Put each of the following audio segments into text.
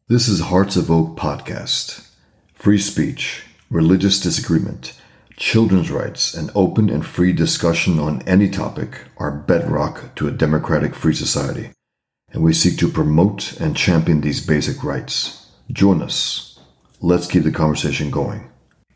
This is Hearts of Oak Podcast. Free speech, religious disagreement, children's rights, and open and free discussion on any topic are bedrock to a democratic free society, and we seek to promote and champion these basic rights. Join us. Let's keep the conversation going.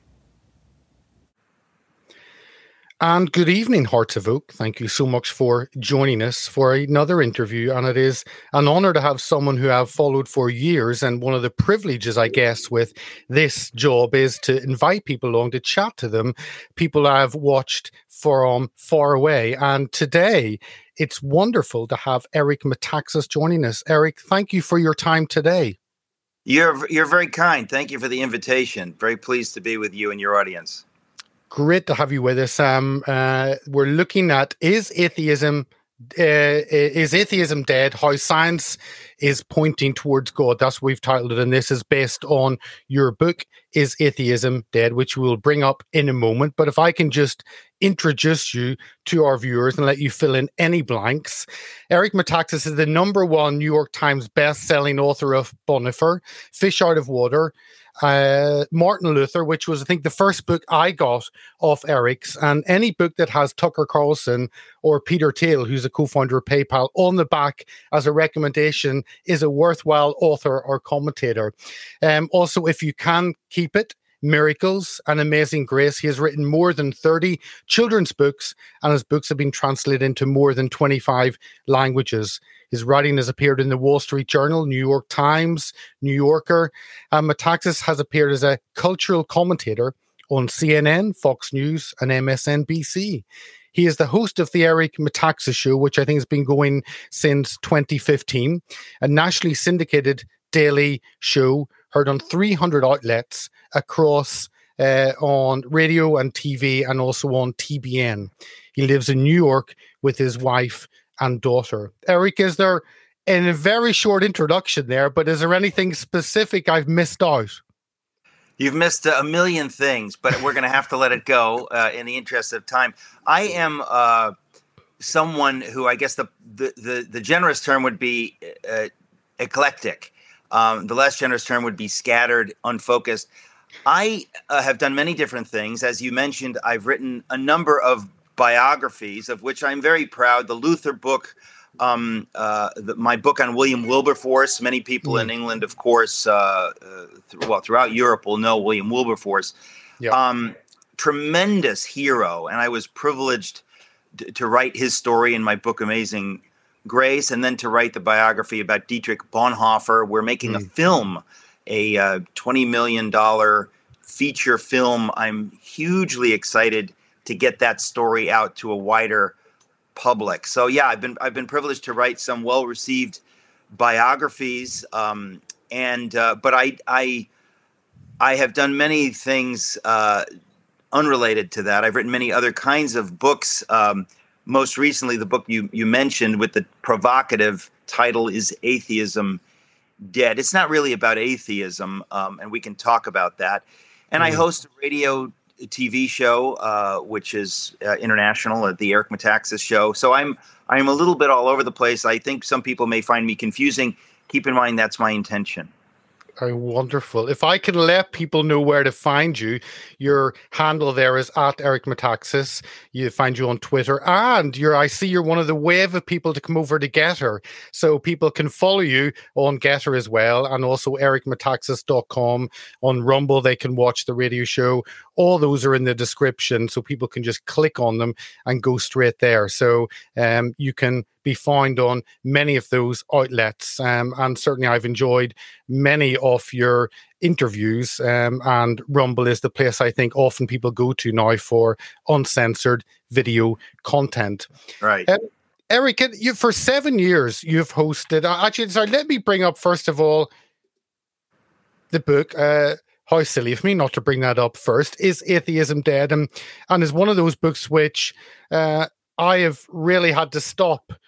And good evening, Hearts of Oak. Thank you so much for joining us for another interview. And it is an honour to have someone who I've followed for years. And one of the privileges, I guess, with this job is to invite people along to chat to them, people I've watched from far away. And today, it's wonderful to have Eric Metaxas joining us. Eric, thank you for your time today. You're very kind. Thank you for the invitation. Very pleased to be with you and your audience. Great to have you with us. We're looking at is atheism dead? How science is pointing towards God. That's what we've titled it, and this is based on your book, Is Atheism Dead?, which we will bring up in a moment. But if I can just introduce you to our viewers and let you fill in any blanks. Eric Metaxas is the #1 New York Times best-selling author of Bonifer, Fish Out of Water, Martin Luther, which was, I think, the first book I got off Eric's, and any book that has Tucker Carlson or Peter Thiel, who's a co-founder of PayPal, on the back as a recommendation is a worthwhile author or commentator. Also, if you can keep it, Miracles and Amazing Grace. He has written more than 30 children's books, and his books have been translated into more than 25 languages. His writing has appeared in the Wall Street Journal, New York Times, New Yorker, and Metaxas has appeared as a cultural commentator on CNN, Fox News, and MSNBC. He is the host of the Eric Metaxas Show, which I think has been going since 2015, a nationally syndicated daily show heard on 300 outlets across on radio and TV and also on TBN. He lives in New York with his wife and daughter. Eric, is there, in a very short introduction there, but is there anything specific I've missed out? You've missed a million things, but we're going to have to let it go in the interest of time. I am someone who, I guess the generous term would be eclectic. The less generous term would be scattered, unfocused. I have done many different things. As you mentioned, I've written a number of biographies, of which I'm very proud. The Luther book, my book on William Wilberforce. Many people in England, of course, throughout Europe will know William Wilberforce. Yep. Tremendous hero. And I was privileged to write his story in my book, Amazing Grace, and then to write the biography about Dietrich Bonhoeffer. We're making a film, a $20 million feature film. I'm hugely excited to get that story out to a wider public. So yeah, I've been privileged to write some well-received biographies, but I have done many things unrelated to that. I've written many other kinds of books. Most recently, the book you mentioned with the provocative title is Atheism Dead? It's not really about atheism, and we can talk about that. And I host a radio TV show, which is international, the Eric Metaxas Show. So I'm a little bit all over the place. I think some people may find me confusing. Keep in mind that's my intention. Oh, wonderful. If I can let people know where to find you, your handle there is at Eric Metaxas. You find you on Twitter, and I see you're one of the wave of people to come over to Getter. So people can follow you on Getter as well, and also ericmetaxas.com. On Rumble, they can watch the radio show. All those are in the description, so people can just click on them and go straight there. So you can be found on many of those outlets, and certainly I've enjoyed many of your interviews, and Rumble is the place I think often people go to now for uncensored video content. Right. Eric, for 7 years you've hosted, actually, sorry, let me bring up first of all the book. How silly of me not to bring that up first. Is Atheism Dead? And is one of those books which I have really had to stop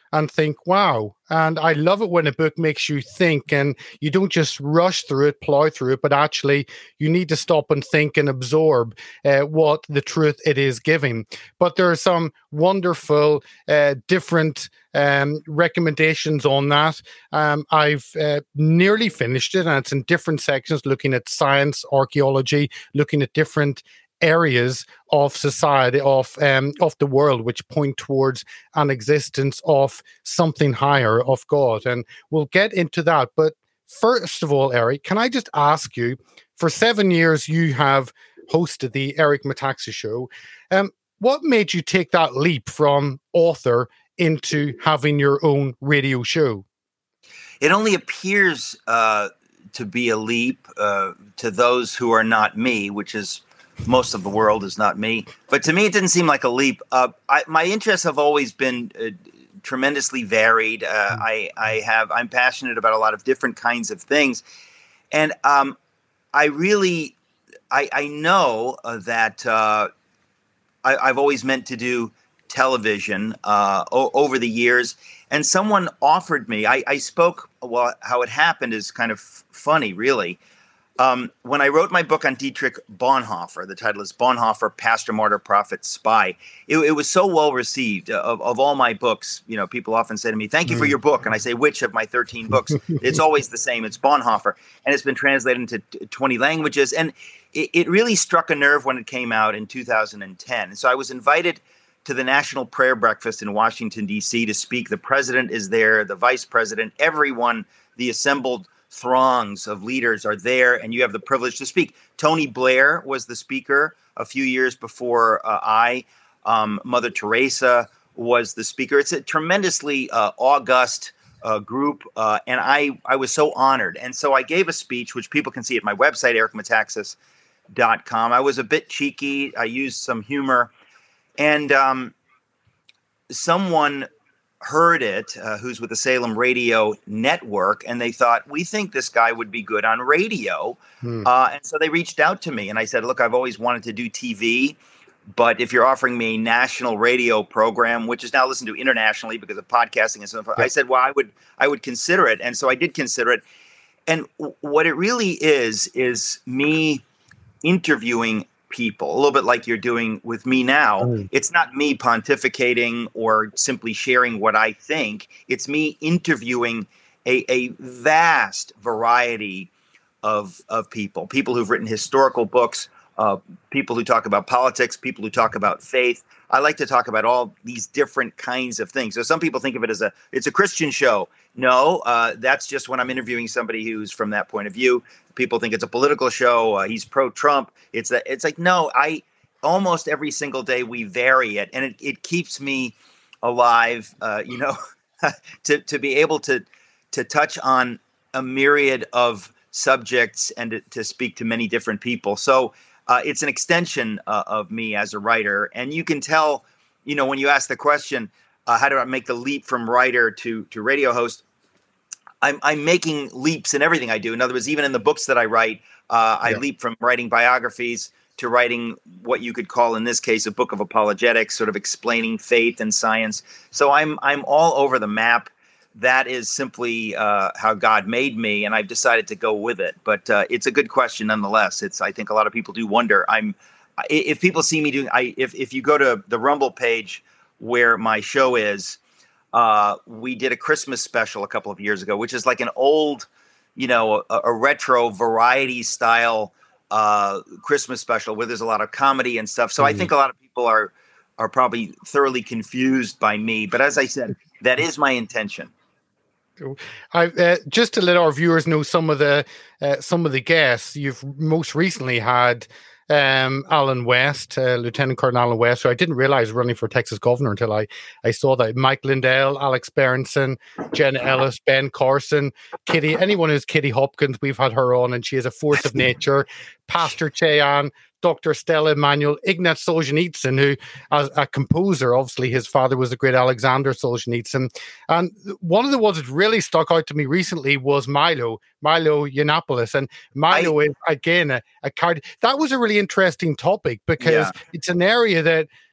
and think, wow. And I love it when a book makes you think and you don't just rush through it, plow through it, but actually you need to stop and think and absorb what the truth it is giving. But there are some wonderful different recommendations on that. I've nearly finished it, and it's in different sections, looking at science, archaeology, looking at different areas of society, of the world, which point towards an existence of something higher, of God. And we'll get into that. But first of all, Eric, can I just ask you, for 7 years you have hosted the Eric Metaxas Show. What made you take that leap from author into having your own radio show? It only appears to be a leap to those who are not me, which is most of the world is not me. But to me, it didn't seem like a leap. My interests have always been tremendously varied. I'm passionate about a lot of different kinds of things. And I know that I've always meant to do television over the years. And someone offered me, I spoke, well, how it happened is kind of funny, really. When I wrote my book on Dietrich Bonhoeffer, the title is Bonhoeffer, Pastor, Martyr, Prophet, Spy. It was so well received. Of all my books, people often say to me, thank you for your book. And I say, which of my 13 books? It's always the same. It's Bonhoeffer. And it's been translated into 20 languages. And it really struck a nerve when it came out in 2010. So I was invited to the National Prayer Breakfast in Washington, D.C. to speak. The president is there, the vice president, everyone, the assembled throngs of leaders are there, and you have the privilege to speak. Tony Blair was the speaker a few years before Mother Teresa was the speaker. It's a tremendously august group, and I was so honored. And so I gave a speech, which people can see at my website, ericmetaxas.com. I was a bit cheeky. I used some humor. And someone heard it, who's with the Salem Radio Network, and they thought, we think this guy would be good on radio. And so they reached out to me, and I said, look, I've always wanted to do TV, but if you're offering me a national radio program, which is now listened to internationally because of podcasting and so forth, I said, well, I would consider it. And so I did consider it. And what it really is me interviewing people, a little bit like you're doing with me now. It's not me pontificating or simply sharing what I think. It's me interviewing a vast variety of people who've written historical books, people who talk about politics, people who talk about faith. I like to talk about all these different kinds of things. So some people think of it as it's a Christian show. No, that's just when I'm interviewing somebody who's from that point of view. People think it's a political show. He's pro-Trump. It's like, no, almost every single day we vary it, and it keeps me alive, to be able to touch on a myriad of subjects and to speak to many different people. So it's an extension of me as a writer. And you can tell, when you ask the question, how do I make the leap from writer to radio host? I'm making leaps in everything I do. In other words, even in the books that I write, I leap from writing biographies to writing what you could call, in this case, a book of apologetics, sort of explaining faith and science. So I'm all over the map. That is simply how God made me, and I've decided to go with it. But it's a good question nonetheless. I think a lot of people do wonder. If people see me doing, if you go to the Rumble page where my show is, we did a Christmas special a couple of years ago, which is like an old, a retro variety style Christmas special where there's a lot of comedy and stuff. So I think a lot of people are probably thoroughly confused by me. But as I said, that is my intention. Just to let our viewers know some of the guests you've most recently had. Alan West, Lieutenant Colonel Alan West, who I didn't realize was running for Texas governor until I saw that. Mike Lindell, Alex Berenson, Jenna Ellis, Ben Carson, Kitty, anyone who's Kitty Hopkins, we've had her on, and she is a force of nature. Pastor Cheyan, Dr. Stella Emanuel, Ignat Solzhenitsyn, who, as a composer, obviously his father was the great Alexander Solzhenitsyn. And one of the ones that really stuck out to me recently was Milo Yiannopoulos. And Milo is, again, a card. That was a really interesting topic because it's an area that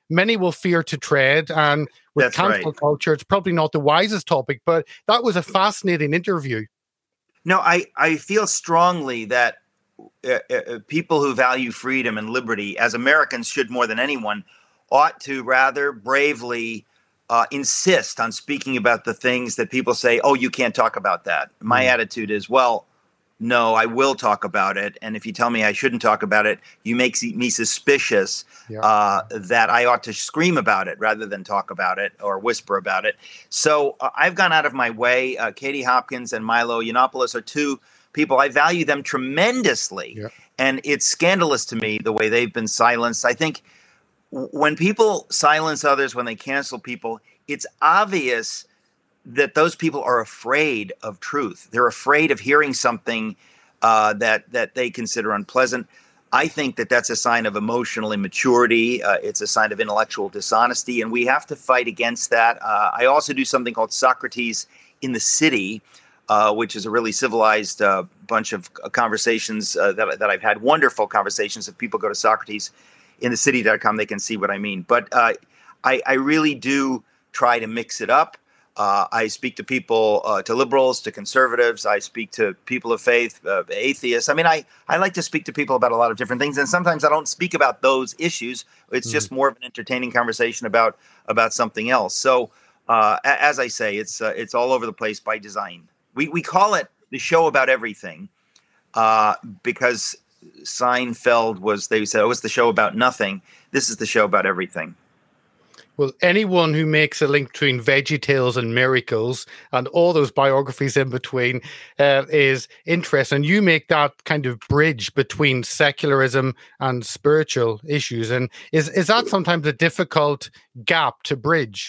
many will fear to tread. And with That's cancel right. culture, it's probably not the wisest topic, but that was a fascinating interview. No, I feel strongly that people who value freedom and liberty, as Americans should more than anyone, ought to rather bravely insist on speaking about the things that people say, oh, you can't talk about that. My attitude is, well, no, I will talk about it. And if you tell me I shouldn't talk about it, you make me suspicious that I ought to scream about it rather than talk about it or whisper about it. So I've gone out of my way. Katie Hopkins and Milo Yiannopoulos are two people. I value them tremendously. Yeah. And it's scandalous to me the way they've been silenced. I think when people silence others, when they cancel people, it's obvious that those people are afraid of truth. They're afraid of hearing something that they consider unpleasant. I think that that's a sign of emotional immaturity. It's a sign of intellectual dishonesty, and we have to fight against that. I also do something called Socrates in the City, which is a really civilized bunch of conversations that I've had, wonderful conversations. If people go to SocratesInTheCity.com, they can see what I mean. But I really do try to mix it up. I speak to people, to liberals, to conservatives. I speak to people of faith, atheists. I mean, I like to speak to people about a lot of different things. And sometimes I don't speak about those issues. It's just more of an entertaining conversation about something else. So as I say, it's all over the place by design. We call it the show about everything because Seinfeld they said, oh, it's the show about nothing. This is the show about everything. Well, anyone who makes a link between VeggieTales and Miracles and all those biographies in between is interesting. You make that kind of bridge between secularism and spiritual issues. And is that sometimes a difficult gap to bridge?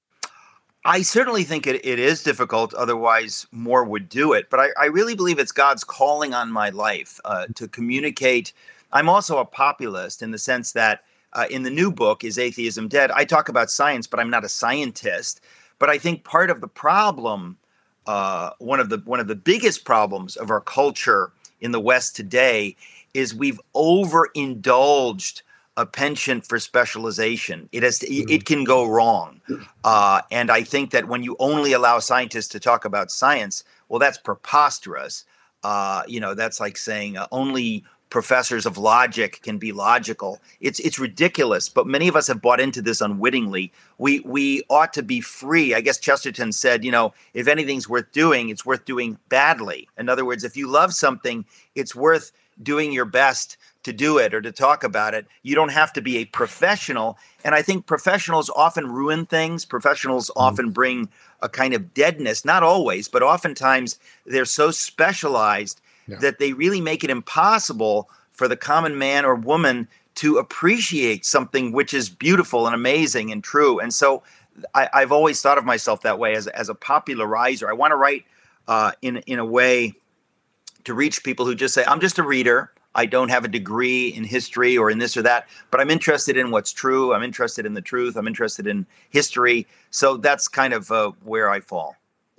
I certainly think it is difficult. Otherwise, more would do it. But I really believe it's God's calling on my life to communicate. I'm also a populist in the sense that in the new book, Is Atheism Dead? I talk about science, but I'm not a scientist. But I think part of the problem, one of the biggest problems of our culture in the West today, is we've overindulged a penchant for specialization. It can go wrong, and I think that when you only allow scientists to talk about science, well, that's preposterous. That's like saying only professors of logic can be logical. It's ridiculous, but many of us have bought into this unwittingly. We ought to be free. I guess Chesterton said, if anything's worth doing, it's worth doing badly. In other words, if you love something, it's worth doing your best to do it or to talk about it. You don't have to be a professional. And I think professionals often ruin things. Professionals often bring a kind of deadness, not always, but oftentimes they're so specialized that they really make it impossible for the common man or woman to appreciate something which is beautiful and amazing and true. And so I've always thought of myself that way as a popularizer. I want to write in a way to reach people who just say, I'm just a reader. I don't have a degree in history or in this or that, but I'm interested in what's true. I'm interested in the truth. I'm interested in history. So that's kind of where I fall.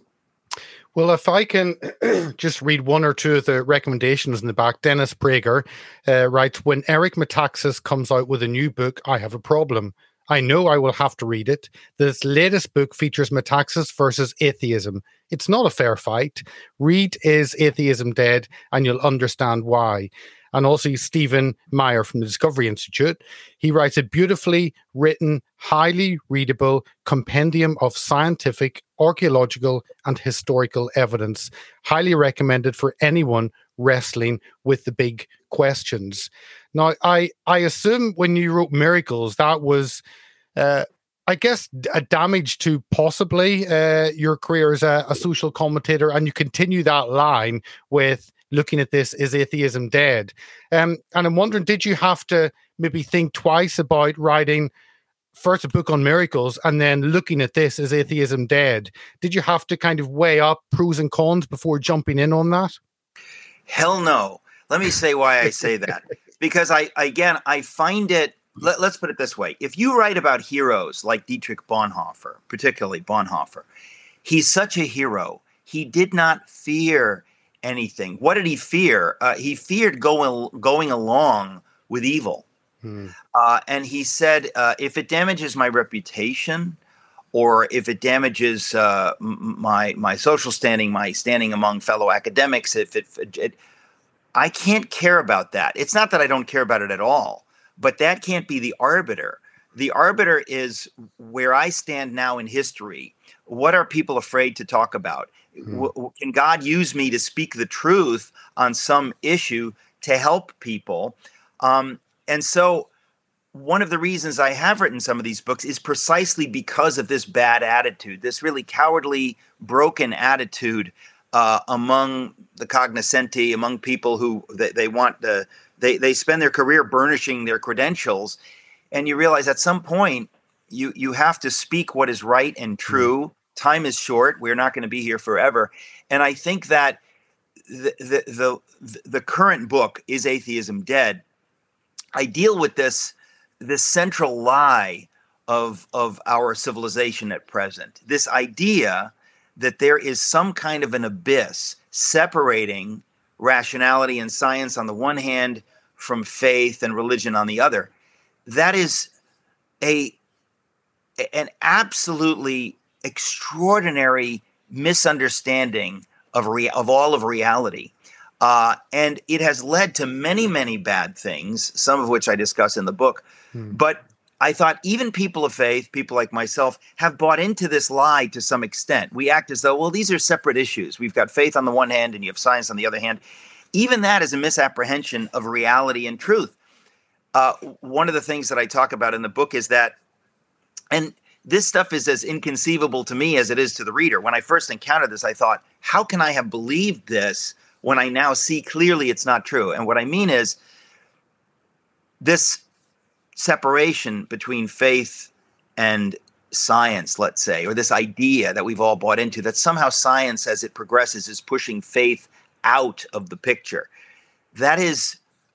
Well, if I can just read one or two of the recommendations in the back. Dennis Prager writes, when Eric Metaxas comes out with a new book, I have a problem. I know I will have to read it. This latest book features Metaxas versus atheism. It's not a fair fight. Read Is Atheism Dead? And you'll understand why. And also Stephen Meyer from the Discovery Institute. He writes a beautifully written, highly readable compendium of scientific, archaeological, and historical evidence. Highly recommended for anyone wrestling with the big questions. Now, I assume when you wrote Miracles, that was, I guess, a damage to possibly your career as a social commentator, and you continue that line with looking at this, Is Atheism Dead? And I'm wondering, did you have to maybe think twice about writing first a book on miracles and then looking at this, Is Atheism Dead? Did you have to kind of weigh up pros and cons before jumping in on that? Hell no. Let me say why I say that. Because I find it, let's put it this way. If you write about heroes like Dietrich Bonhoeffer, particularly Bonhoeffer, he's such a hero. He did not fear anything. What did he fear? He feared going along with evil. And he said, if it damages my reputation, or if it damages my social standing, my standing among fellow academics, I can't care about that. It's not that I don't care about it at all, but that can't be the arbiter. The arbiter is where I stand now in history. What are people afraid to talk about? Can God use me to speak the truth on some issue to help people? And so one of the reasons I have written some of these books is precisely because of this bad attitude, this really cowardly, broken attitude among the cognoscenti, among people who they spend their career burnishing their credentials. And you realize at some point you have to speak what is right and true. Time is short. We're not going to be here forever. And I think that the current book, Is Atheism Dead? I deal with this central lie of our civilization at present. This idea that there is some kind of an abyss separating rationality and science on the one hand from faith and religion on the other. That is an absolutely extraordinary misunderstanding of all of reality. And it has led to many, many bad things, some of which I discuss in the book. But I thought even people of faith, people like myself, have bought into this lie to some extent. We act as though, well, these are separate issues. We've got faith on the one hand and you have science on the other hand. Even that is a misapprehension of reality and truth. One of the things that I talk about in the book is that, and this stuff is as inconceivable to me as it is to the reader. When I first encountered this, I thought, how can I have believed this when I now see clearly it's not true? And what I mean is this separation between faith and science, let's say, or this idea that we've all bought into, that somehow science as it progresses is pushing faith out of the picture. That is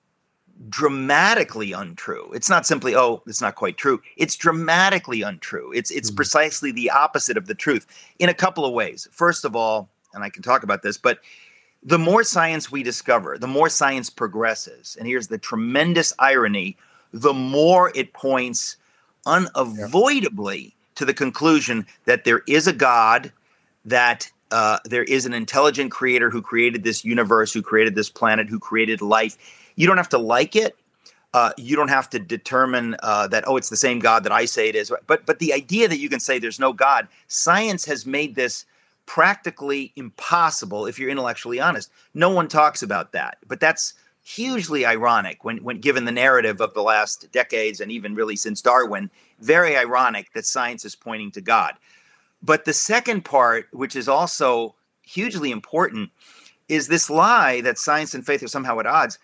dramatically untrue. It's not simply, oh, it's not quite true. It's dramatically untrue. It's precisely the opposite of the truth in a couple of ways. First of all, and I can talk about this, but the more science we discover, the more science progresses. And here's the tremendous irony: the more it points unavoidably to the conclusion that there is a God, that there is an intelligent creator who created this universe, who created this planet, who created life. You don't have to like it. You don't have to determine that, oh, it's the same God that I say it is. But the idea that you can say there's no God, science has made this practically impossible if you're intellectually honest. No one talks about that. But that's hugely ironic when given the narrative of the last decades and even really since Darwin. Very ironic that science is pointing to God. But the second part, which is also hugely important, is this lie that science and faith are somehow at odds.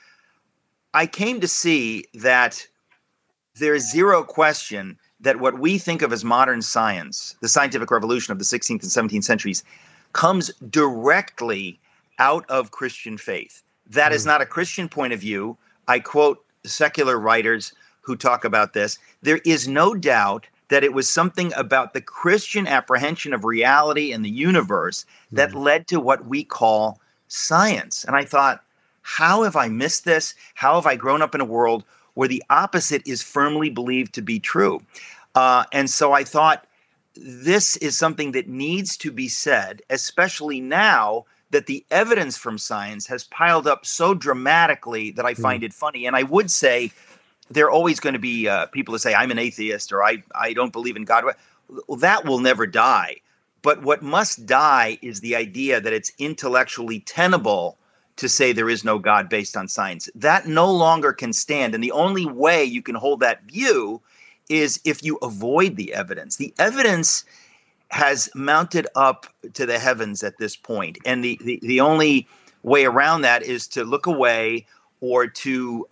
I came to see that there is zero question that what we think of as modern science, the scientific revolution of the 16th and 17th centuries, comes directly out of Christian faith. That is not a Christian point of view. I quote secular writers who talk about this. There is no doubt that it was something about the Christian apprehension of reality and the universe that led to what we call science. And I thought, how have I missed this? How have I grown up in a world where the opposite is firmly believed to be true? And so I thought, this is something that needs to be said, especially now that the evidence from science has piled up so dramatically that I find it funny. And I would say there are always going to be people who say, I'm an atheist, or I don't believe in God. Well, that will never die. But what must die is the idea that it's intellectually tenable to say there is no God based on science. That no longer can stand. And the only way you can hold that view is if you avoid the evidence. The evidence has mounted up to the heavens at this point. And the only way around that is to look away, or to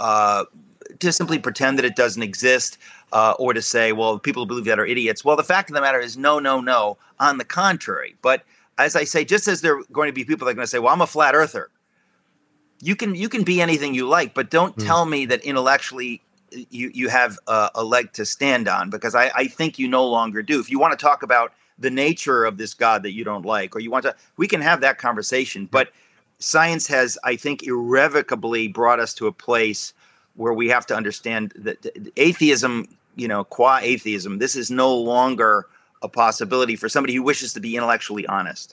simply pretend that it doesn't exist, or to say, well, people who believe that are idiots. Well, the fact of the matter is no. On the contrary. But as I say, just as there are going to be people that are going to say, well, I'm a flat earther. You can be anything you like, but don't tell me that intellectually you have a leg to stand on, because I think you no longer do. If you want to talk about the nature of this God that you don't like, or we can have that conversation. But science has, I think, irrevocably brought us to a place where we have to understand that atheism, qua atheism, this is no longer a possibility for somebody who wishes to be intellectually honest.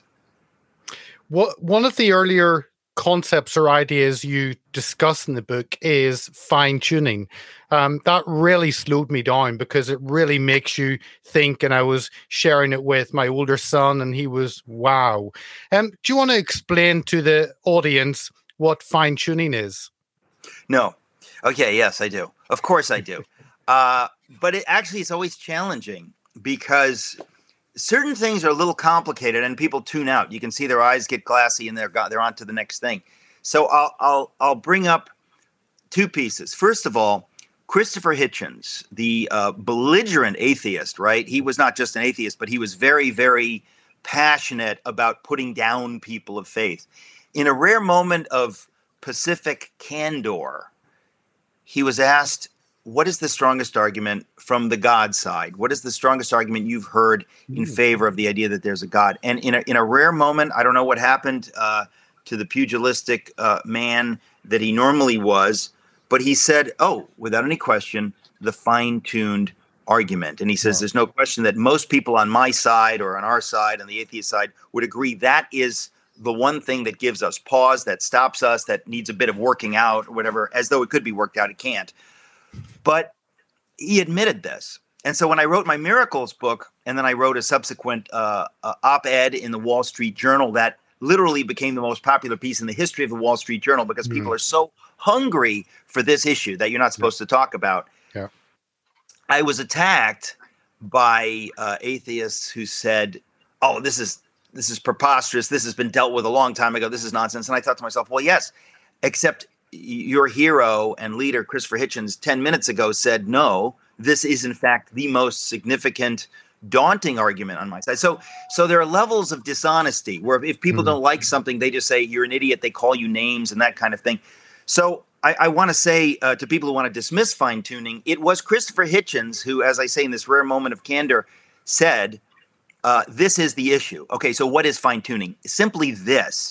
One of the earlier concepts or ideas you discuss in the book is fine tuning. That really slowed me down because it really makes you think. And I was sharing it with my older son, and he was, wow. Do you want to explain to the audience what fine tuning is? No. Okay. Yes, I do. Of course I do. But it's always challenging because certain things are a little complicated and people tune out. You can see their eyes get glassy and they're on to the next thing. So I'll bring up two pieces. First of all, Christopher Hitchens, the belligerent atheist, right? He was not just an atheist, but he was very, very passionate about putting down people of faith. In a rare moment of pacific candor, he was asked, what is the strongest argument from the God side? What is the strongest argument you've heard in favor of the idea that there's a God? And in a rare moment, I don't know what happened to the pugilistic man that he normally was, but he said, without any question, the fine-tuned argument. And he says, there's no question that most people on my side or on our side, on the atheist side, would agree that is the one thing that gives us pause, that stops us, that needs a bit of working out or whatever, as though it could be worked out, it can't. But he admitted this. And so when I wrote my Miracles book, and then I wrote a subsequent op-ed in the Wall Street Journal that literally became the most popular piece in the history of the Wall Street Journal because people are so hungry for this issue that you're not supposed to talk about. Yeah. I was attacked by atheists who said, this is preposterous. This has been dealt with a long time ago. This is nonsense. And I thought to myself, well, yes, except your hero and leader, Christopher Hitchens, 10 minutes ago said, no, this is in fact the most significant, daunting argument on my side. So there are levels of dishonesty where if people don't like something, they just say, you're an idiot. They call you names and that kind of thing. So I want to say to people who want to dismiss fine tuning, it was Christopher Hitchens who, as I say in this rare moment of candor, said, this is the issue. Okay, so what is fine tuning? Simply this.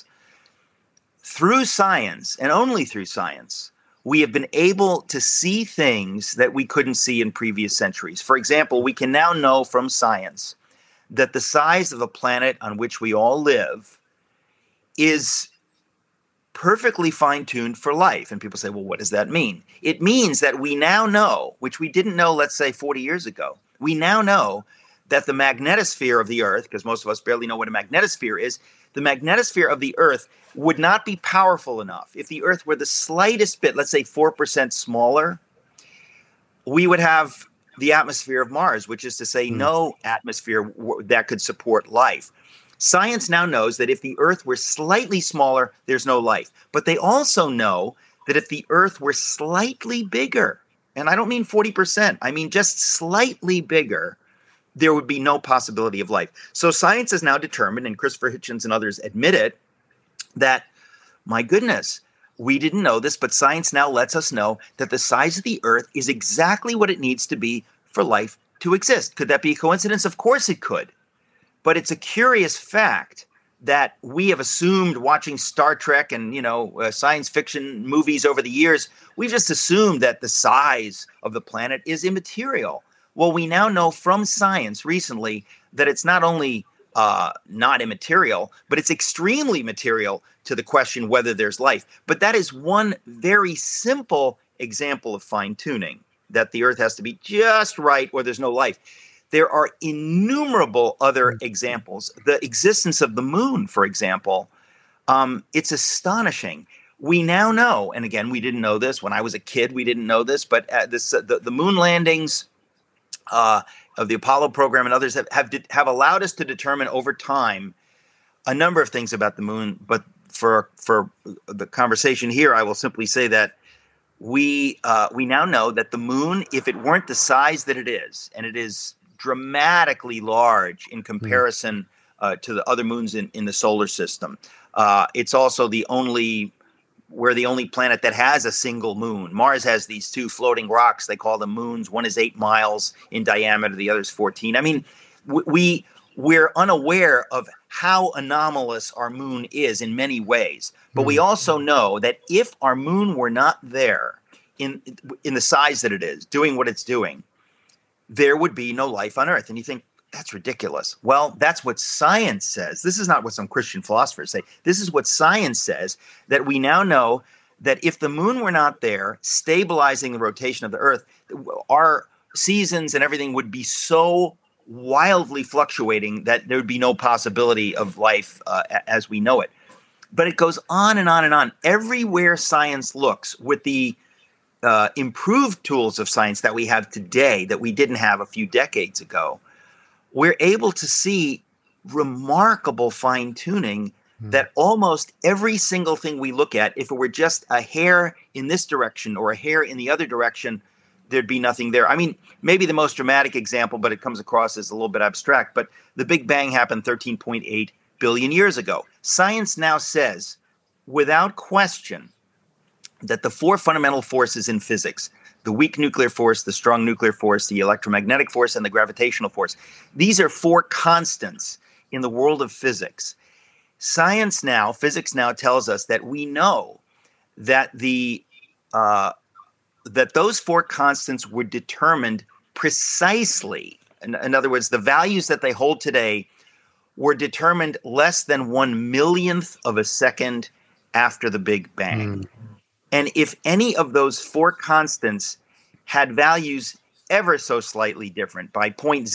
Through science, and only through science, we have been able to see things that we couldn't see in previous centuries. For example, we can now know from science that the size of the planet on which we all live is perfectly fine-tuned for life. And people say, well, what does that mean? It means that we now know, which we didn't know, let's say, 40 years ago, we now know that the magnetosphere of the Earth, because most of us barely know what a magnetosphere is, the magnetosphere of the Earth would not be powerful enough. If the Earth were the slightest bit, let's say 4% smaller, we would have the atmosphere of Mars, which is to say no atmosphere that could support life. Science now knows that if the Earth were slightly smaller, there's no life. But they also know that if the Earth were slightly bigger, and I don't mean 40%, I mean just slightly bigger, there would be no possibility of life. So science has now determined, and Christopher Hitchens and others admit it, that, my goodness, we didn't know this, but science now lets us know that the size of the Earth is exactly what it needs to be for life to exist. Could that be a coincidence? Of course it could. But it's a curious fact that we have assumed watching Star Trek and, science fiction movies over the years, we've just assumed that the size of the planet is immaterial. Well, we now know from science recently that it's not only not immaterial, but it's extremely material to the question whether there's life. But that is one very simple example of fine-tuning, that the Earth has to be just right or there's no life. There are innumerable other examples. The existence of the moon, for example, it's astonishing. We now know, and again, we didn't know this when I was a kid, we didn't know this, but the moon landings of the Apollo program and others have allowed us to determine over time a number of things about the moon. But for the conversation here, I will simply say that we now know that the moon, if it weren't the size that it is, and it is dramatically large in comparison to the other moons in the solar system, it's also we're the only planet that has a single moon. Mars has these two floating rocks. They call them moons. One is 8 miles in diameter. The other is 14. I mean, we're unaware of how anomalous our moon is in many ways. But we also know that if our moon were not there, in the size that it is, doing what it's doing, there would be no life on Earth. And you think, that's ridiculous. Well, that's what science says. This is not what some Christian philosophers say. This is what science says, that we now know that if the moon were not there, stabilizing the rotation of the Earth, our seasons and everything would be so wildly fluctuating that there would be no possibility of life as we know it. But it goes on and on and on. Everywhere science looks, with the improved tools of science that we have today that we didn't have a few decades ago, we're able to see remarkable fine-tuning that almost every single thing we look at, if it were just a hair in this direction or a hair in the other direction, there'd be nothing there. I mean, maybe the most dramatic example, but it comes across as a little bit abstract, but the Big Bang happened 13.8 billion years ago. Science now says, without question, that the four fundamental forces in physics, the weak nuclear force, the strong nuclear force, the electromagnetic force, and the gravitational force, these are four constants in the world of physics. Science now, physics now tells us that we know that that those four constants were determined precisely. In other words, the values that they hold today were determined less than 1/1,000,000th of a second after the Big Bang. And if any of those four constants had values ever so slightly different, by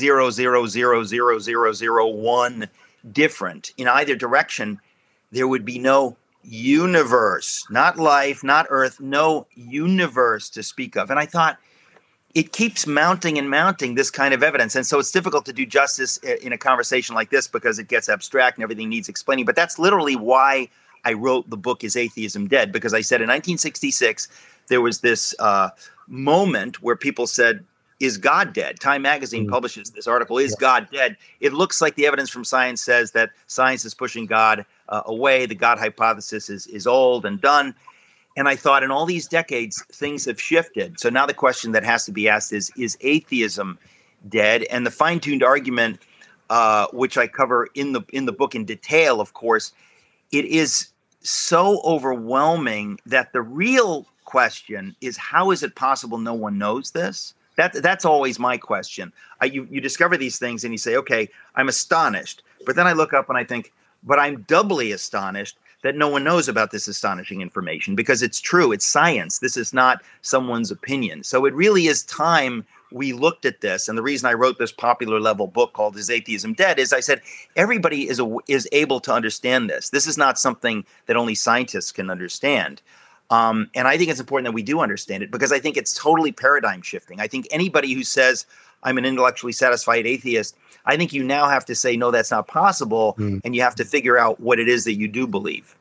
0.00000001 different in either direction, there would be no universe, not life, not Earth, no universe to speak of. And I thought, it keeps mounting and mounting, this kind of evidence. And so it's difficult to do justice in a conversation like this because it gets abstract and everything needs explaining. But that's literally why I wrote the book, Is Atheism Dead? Because I said in 1966, there was this moment where people said, is God dead? Time magazine publishes this article, Is God dead? It looks like the evidence from science says that science is pushing God away. The God hypothesis is old and done. And I thought, in all these decades, things have shifted. So now the question that has to be asked is atheism dead? And the fine-tuned argument, which I cover in the book in detail, of course, it is so overwhelming that the real question is, how is it possible no one knows this? That's always my question. You discover these things and you say, okay, I'm astonished. But then I look up and I think, but I'm doubly astonished that no one knows about this astonishing information, because it's true. It's science. This is not someone's opinion. So it really is time we looked at this. And the reason I wrote this popular level book called Is Atheism Dead? Is I said, everybody is able to understand this. This is not something that only scientists can understand. And I think it's important that we do understand it, because I think it's totally paradigm shifting. I think anybody who says, I'm an intellectually satisfied atheist, I think you now have to say, no, that's not possible. And you have to figure out what it is that you do believe.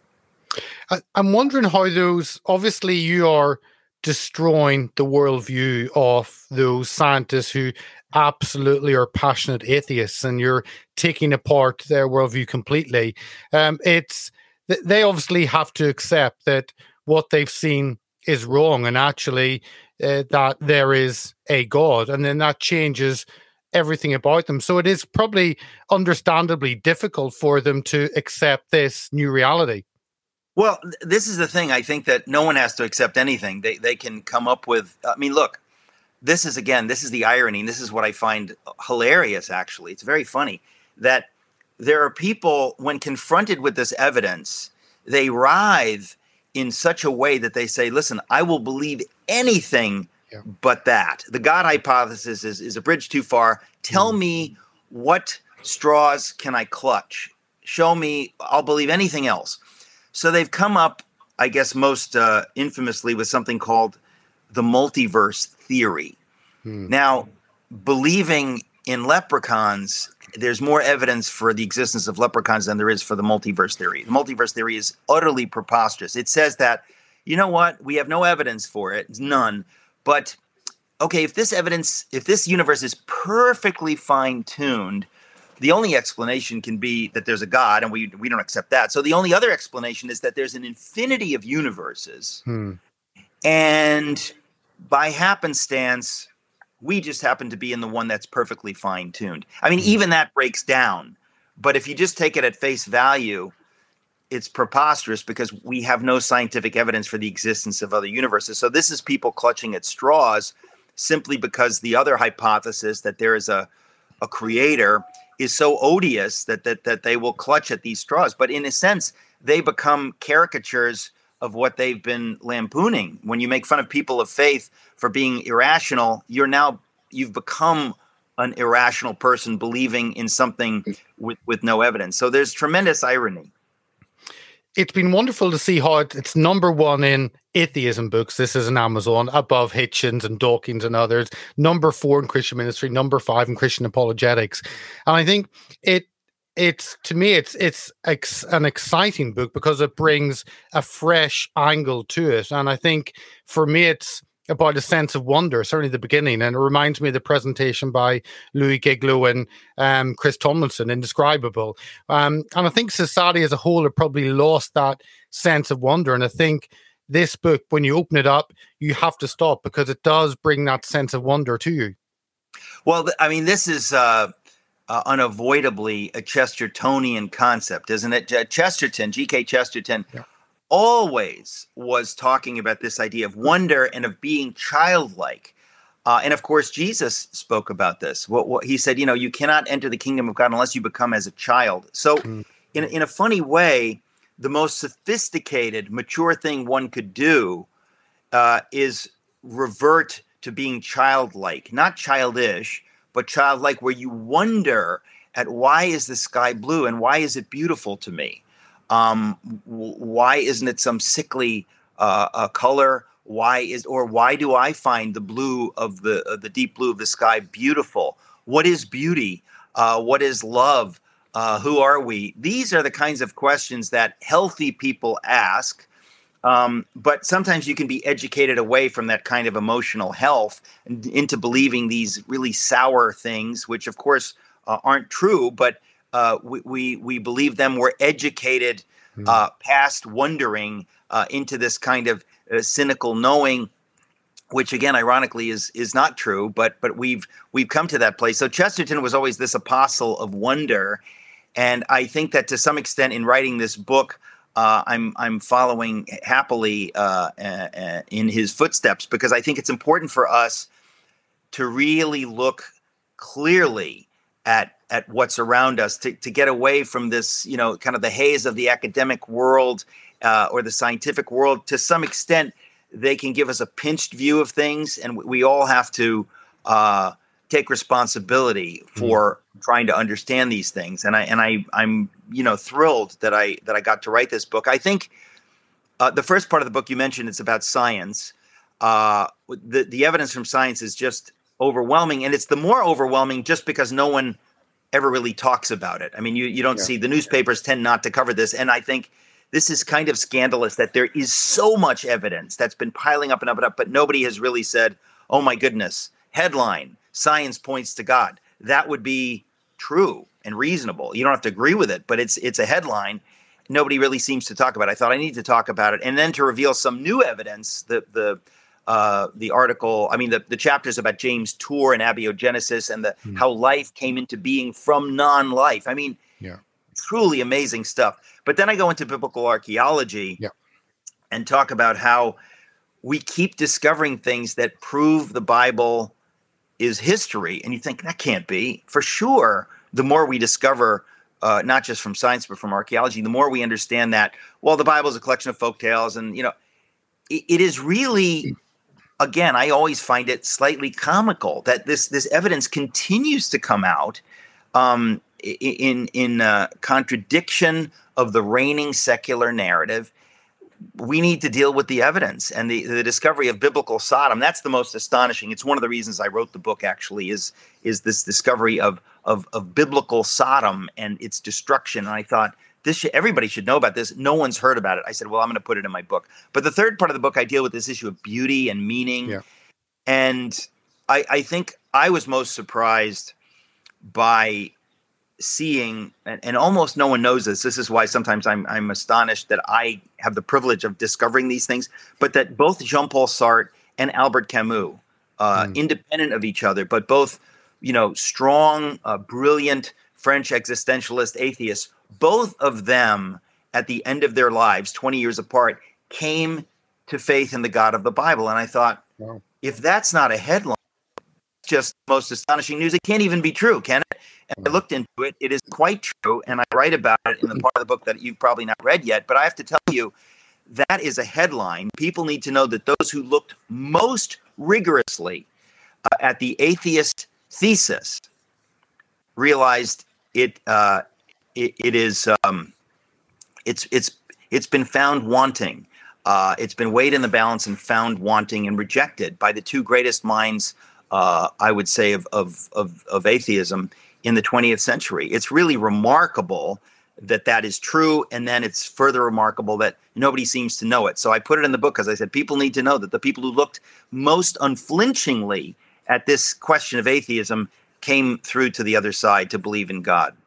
I'm wondering how those, obviously you are destroying the worldview of those scientists who absolutely are passionate atheists, and you're taking apart their worldview completely. They obviously have to accept that what they've seen is wrong, and actually that there is a God, and then that changes everything about them. So it is probably understandably difficult for them to accept this new reality. Well, this is the thing. I think that no one has to accept anything. They can come up with, I mean, look, this is the irony. And this is what I find hilarious, actually. It's very funny that there are people, when confronted with this evidence, they writhe in such a way that they say, listen, I will believe anything but that. The God hypothesis is a bridge too far. Tell me, what straws can I clutch? Show me, I'll believe anything else. So they've come up, I guess most infamously, with something called the multiverse theory. Now, believing in leprechauns, there's more evidence for the existence of leprechauns than there is for the multiverse theory. The multiverse theory is utterly preposterous. It says that, you know what, we have no evidence for it, it's none. But, okay, if this universe is perfectly fine-tuned, the only explanation can be that there's a God, and we don't accept that. So the only other explanation is that there's an infinity of universes. And by happenstance, we just happen to be in the one that's perfectly fine-tuned. I mean, even that breaks down. But if you just take it at face value, it's preposterous because we have no scientific evidence for the existence of other universes. So this is people clutching at straws simply because the other hypothesis that there is a creator is so odious that they will clutch at these straws. But in a sense, they become caricatures of what they've been lampooning. When you make fun of people of faith for being irrational, you've become an irrational person believing in something with no evidence. So there's tremendous irony. It's been wonderful to see how it's number one in atheism books. This is an Amazon, above Hitchens and Dawkins and others. Number 4 in Christian ministry, number 5 in Christian apologetics. And I think it's to me, it's an exciting book because it brings a fresh angle to it. And I think for me, it's about a sense of wonder, certainly the beginning. And it reminds me of the presentation by Louis Giglow and Chris Tomlinson, Indescribable. And I think society as a whole have probably lost that sense of wonder. And I think this book, when you open it up, you have to stop because it does bring that sense of wonder to you. Well, I mean, this is unavoidably a Chestertonian concept, isn't it? Chesterton, G.K. Chesterton, always was talking about this idea of wonder and of being childlike. And of course, Jesus spoke about this. What he said, you cannot enter the kingdom of God unless you become as a child. So in a funny way, the most sophisticated, mature thing one could do is revert to being childlike, not childish, but childlike, where you wonder at why is the sky blue and why is it beautiful to me? Why isn't it some sickly color? Why do I find the blue of the deep blue of the sky beautiful? What is beauty? What is love? Who are we? These are the kinds of questions that healthy people ask. But sometimes you can be educated away from that kind of emotional health and into believing these really sour things, which of course aren't true, but we believe them. We're educated past wondering into this kind of cynical knowing, which again, ironically, is not true. But we've come to that place. So Chesterton was always this apostle of wonder, and I think that to some extent, in writing this book, I'm following happily in his footsteps, because I think it's important for us to really look clearly at what's around us, to get away from this, kind of the haze of the academic world or the scientific world. To some extent, they can give us a pinched view of things, and we all have to take responsibility for trying to understand these things. And I'm thrilled that I got to write this book. I think the first part of the book you mentioned, it's about science. The evidence from science is just overwhelming, and it's the more overwhelming just because no one ever really talks about it. I mean, you don't see, the newspapers tend not to cover this, and I think this is kind of scandalous that there is so much evidence that's been piling up and up and up, but nobody has really said, oh my goodness, headline, science points to God. That would be true and reasonable. You don't have to agree with it, but it's a headline. Nobody really seems to talk about it. I thought I need to talk about it, and then to reveal some new evidence. The article, the chapters about James Tour and abiogenesis and how life came into being from non-life. Truly amazing stuff. But then I go into biblical archaeology and talk about how we keep discovering things that prove the Bible is history. And you think, that can't be. For sure, the more we discover, not just from science, but from archaeology, the more we understand that, well, the Bible is a collection of folk tales. And, it is really, again, I always find it slightly comical that this evidence continues to come out in contradiction of the reigning secular narrative. We need to deal with the evidence, and the discovery of biblical Sodom. That's the most astonishing. It's one of the reasons I wrote the book, actually, is this discovery of biblical Sodom and its destruction. And I thought, everybody should know about this. No one's heard about it. I said, well, I'm going to put it in my book. But the third part of the book, I deal with this issue of beauty and meaning. Yeah. And I think I was most surprised by seeing, and almost no one knows this. This is why sometimes I'm astonished that I have the privilege of discovering these things, but that both Jean-Paul Sartre and Albert Camus, independent of each other, but both, strong, brilliant French existentialist atheists, both of them at the end of their lives, 20 years apart, came to faith in the God of the Bible. And I thought, wow, if that's not a headline, it's just the most astonishing news. It can't even be true, can it? And I looked into it. It is quite true. And I write about it in the part of the book that you've probably not read yet. But I have to tell you, that is a headline. People need to know that those who looked most rigorously at the atheist thesis realized it's been found wanting. It's been weighed in the balance and found wanting and rejected by the two greatest minds, I would say, of atheism in the 20th century. It's really remarkable that is true, and then it's further remarkable that nobody seems to know it. So I put it in the book because I said people need to know that the people who looked most unflinchingly at this question of atheism came through to the other side to believe in God.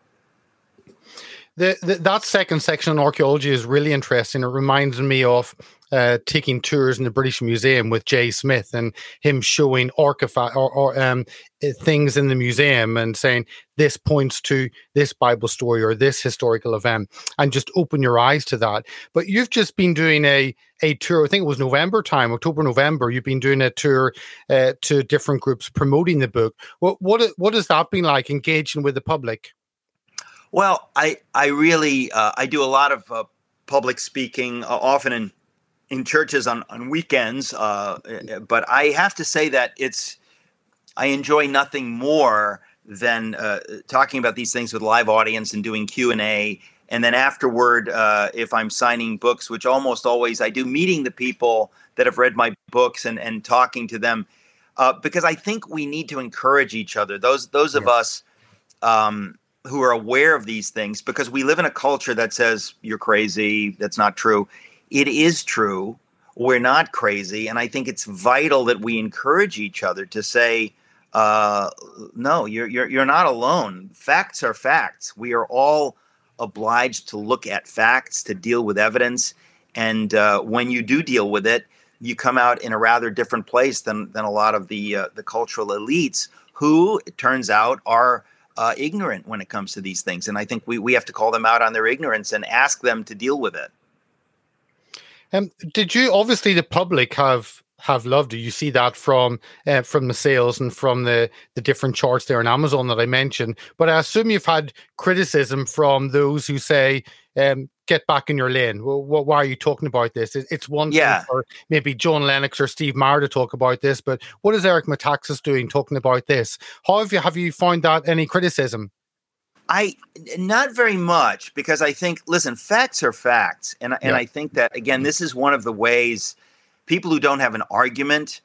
That second section on archaeology is really interesting. It reminds me of taking tours in the British Museum with Jay Smith and him showing artifact or things in the museum and saying this points to this Bible story or this historical event, and just open your eyes to that. But you've just been doing a tour. I think it was October, November. You've been doing a tour to different groups promoting the book. What has that been like, engaging with the public? Well, I really I do a lot of public speaking, often in churches on weekends. But I have to say that I enjoy nothing more than talking about these things with live audience and doing Q&A. And then afterward, if I'm signing books, which almost always I do, meeting the people that have read my books and talking to them, because I think we need to encourage each other. Those of us who are aware of these things, because we live in a culture that says you're crazy, that's not true. It is true. We're not crazy. And I think it's vital that we encourage each other to say, no, you're not alone. Facts are facts. We are all obliged to look at facts, to deal with evidence. And when you do deal with it, you come out in a rather different place than a lot of the cultural elites who, it turns out, are ignorant when it comes to these things. And I think we have to call them out on their ignorance and ask them to deal with it. Did you, obviously the public have loved it. You see that from the sales and from the different charts there on Amazon that I mentioned. But I assume you've had criticism from those who say, get back in your lane. Well, why are you talking about this? It's one thing for maybe John Lennox or Steve Maher to talk about this, but what is Eric Metaxas doing talking about this? How have you found that any criticism? Not very much, because I think, listen, facts are facts. And I think that, again, this is one of the ways people who don't have an argument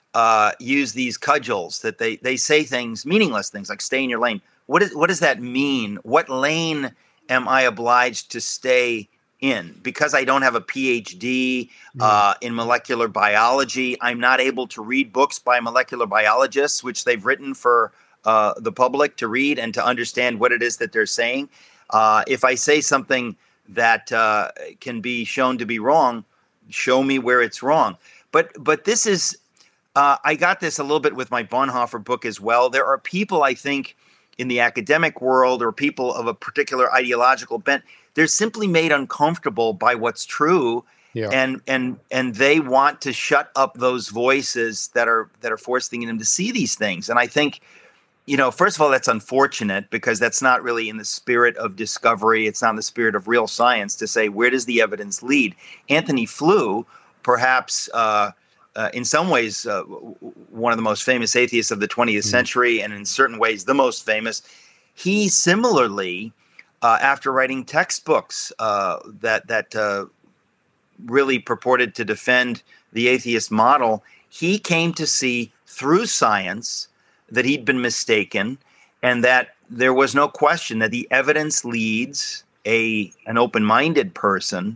use these cudgels, that they say things, meaningless things like stay in your lane. What does that mean? What lane am I obliged to stay in? Because I don't have a PhD in molecular biology, I'm not able to read books by molecular biologists, which they've written for the public to read and to understand what it is that they're saying. If I say something that can be shown to be wrong, show me where it's wrong. But this is, I got this a little bit with my Bonhoeffer book as well. There are people, I think, in the academic world, or people of a particular ideological bent, they're simply made uncomfortable by what's true. Yeah. And they want to shut up those voices that are forcing them to see these things. And I think, first of all, that's unfortunate, because that's not really in the spirit of discovery. It's not in the spirit of real science to say, where does the evidence lead? Anthony Flew, perhaps in some ways one of the most famous atheists of the 20th century, and in certain ways the most famous, he similarly, after writing textbooks that really purported to defend the atheist model, he came to see through science that he'd been mistaken, and that there was no question that the evidence leads an open-minded person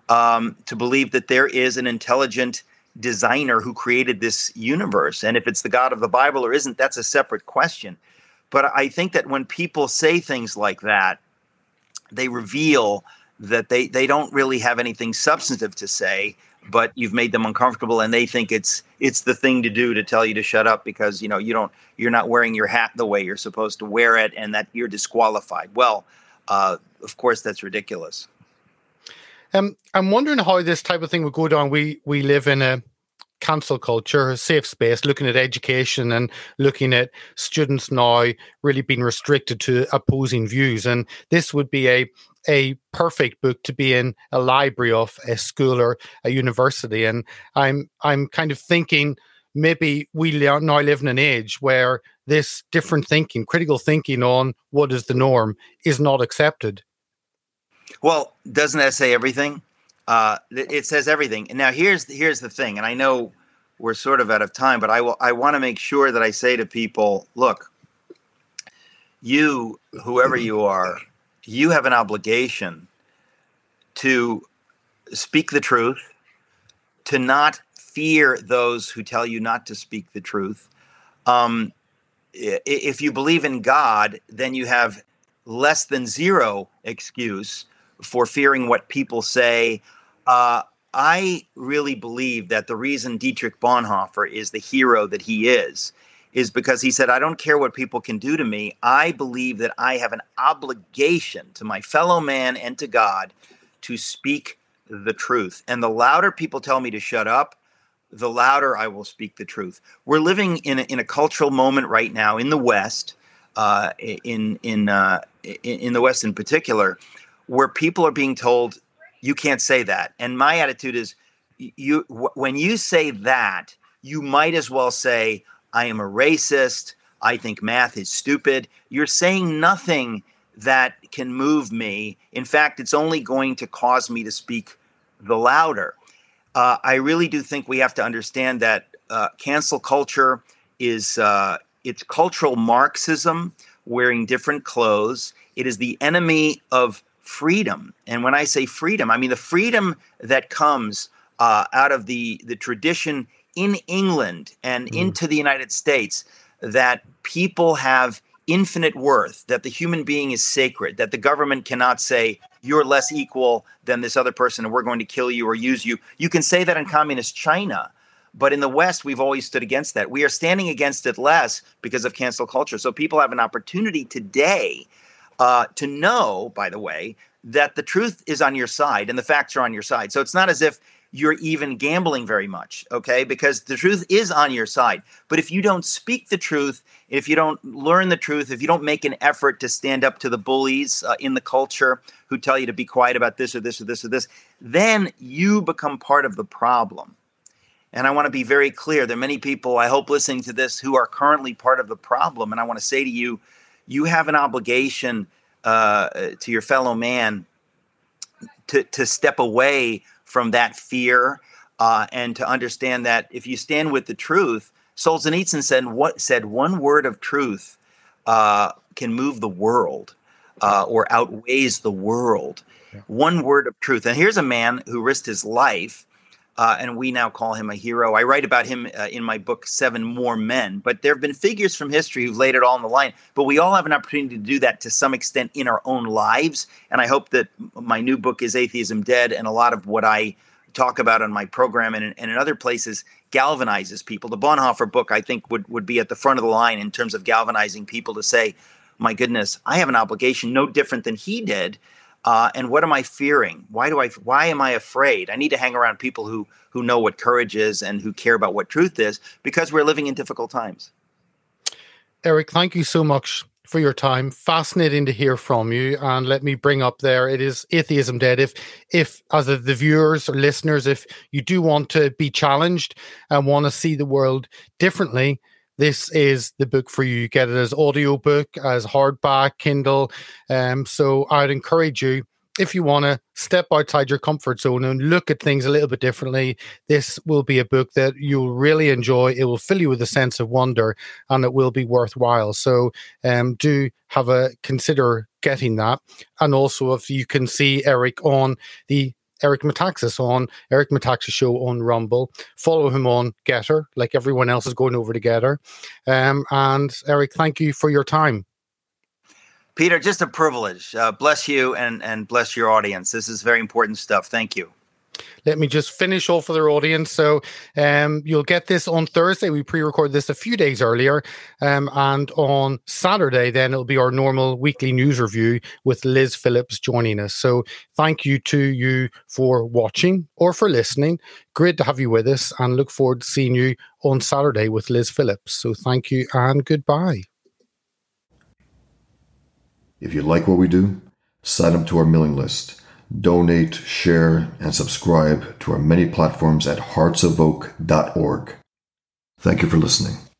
to believe that there is an intelligent designer who created this universe. And if it's the God of the Bible or isn't, that's a separate question. But I think that when people say things like that, they reveal that they don't really have anything substantive to say, but you've made them uncomfortable, and they think it's the thing to do to tell you to shut up because you're not wearing your hat the way you're supposed to wear it, and that you're disqualified. Well, of course that's ridiculous. I'm wondering how this type of thing would go down. We live in a cancel culture, a safe space, looking at education and looking at students now really being restricted to opposing views. And this would be a perfect book to be in a library of a school or a university. And I'm kind of thinking maybe we now live in an age where this different thinking, critical thinking on what is the norm is not accepted. Well, doesn't that say everything? It says everything. And now here's the thing, and I know we're sort of out of time, but I want to make sure that I say to people, look, you, whoever you are, you have an obligation to speak the truth, to not fear those who tell you not to speak the truth. If you believe in God, then you have less than zero excuse for fearing what people say. I really believe that the reason Dietrich Bonhoeffer is the hero that he is because he said, I don't care what people can do to me. I believe that I have an obligation to my fellow man and to God to speak the truth. And the louder people tell me to shut up, the louder I will speak the truth. We're living in a cultural moment right now in the West, in the West in particular, where people are being told, you can't say that. And my attitude is, when you say that, you might as well say, I am a racist. I think math is stupid. You're saying nothing that can move me. In fact, it's only going to cause me to speak the louder. I really do think we have to understand that cancel culture is it's cultural Marxism wearing different clothes. It is the enemy of freedom. And when I say freedom, I mean the freedom that comes out of the tradition in England and into the United States, that people have infinite worth, that the human being is sacred, that the government cannot say you're less equal than this other person and we're going to kill you or use you. You can say that in communist China, but in the West, we've always stood against that. We are standing against it less because of cancel culture. So people have an opportunity today to know, by the way, that the truth is on your side and the facts are on your side. So it's not as if you're even gambling very much, okay? Because the truth is on your side. But if you don't speak the truth, if you don't learn the truth, if you don't make an effort to stand up to the bullies in the culture who tell you to be quiet about this or this or this or this, then you become part of the problem. And I want to be very clear. There are many people, I hope, listening to this who are currently part of the problem. And I want to say to you, you have an obligation to your fellow man to step away from that fear and to understand that if you stand with the truth, Solzhenitsyn said one word of truth can move the world or outweighs the world. Yeah. One word of truth. And here's a man who risked his life, and we now call him a hero. I write about him in my book, 7 More Men. But there have been figures from history who've laid it all on the line. But we all have an opportunity to do that to some extent in our own lives. And I hope that my new book is Atheism Dead, and a lot of what I talk about on my program and in other places galvanizes people. The Bonhoeffer book, I think, would be at the front of the line in terms of galvanizing people to say, my goodness, I have an obligation no different than he did. And what am I fearing? Why am I afraid? I need to hang around people who know what courage is and who care about what truth is, because we're living in difficult times. Eric, thank you so much for your time. Fascinating to hear from you. And let me bring up there, it is Atheism Dead. If as the viewers or listeners, if you do want to be challenged and want to see the world differently, this is the book for you. You get it as audiobook, as hardback, Kindle. So I'd encourage you, if you want to step outside your comfort zone and look at things a little bit differently, this will be a book that you'll really enjoy. It will fill you with a sense of wonder, and it will be worthwhile. So do consider getting that. And also, if you can see Eric on the Eric Metaxas on Eric Metaxas Show on Rumble. Follow him on Getter, like everyone else is going over to Getter. And Eric, thank you for your time. Peter, just a privilege. Bless you and bless your audience. This is very important stuff. Thank you. Let me just finish off with our audience. So you'll get this on Thursday. We pre-record this a few days earlier. And on Saturday, then it'll be our normal weekly news review with Liz Phillips joining us. So thank you to you for watching or for listening. Great to have you with us, and look forward to seeing you on Saturday with Liz Phillips. So thank you and goodbye. If you like what we do, sign up to our mailing list. Donate, share, and subscribe to our many platforms at heartsofoak.org. Thank you for listening.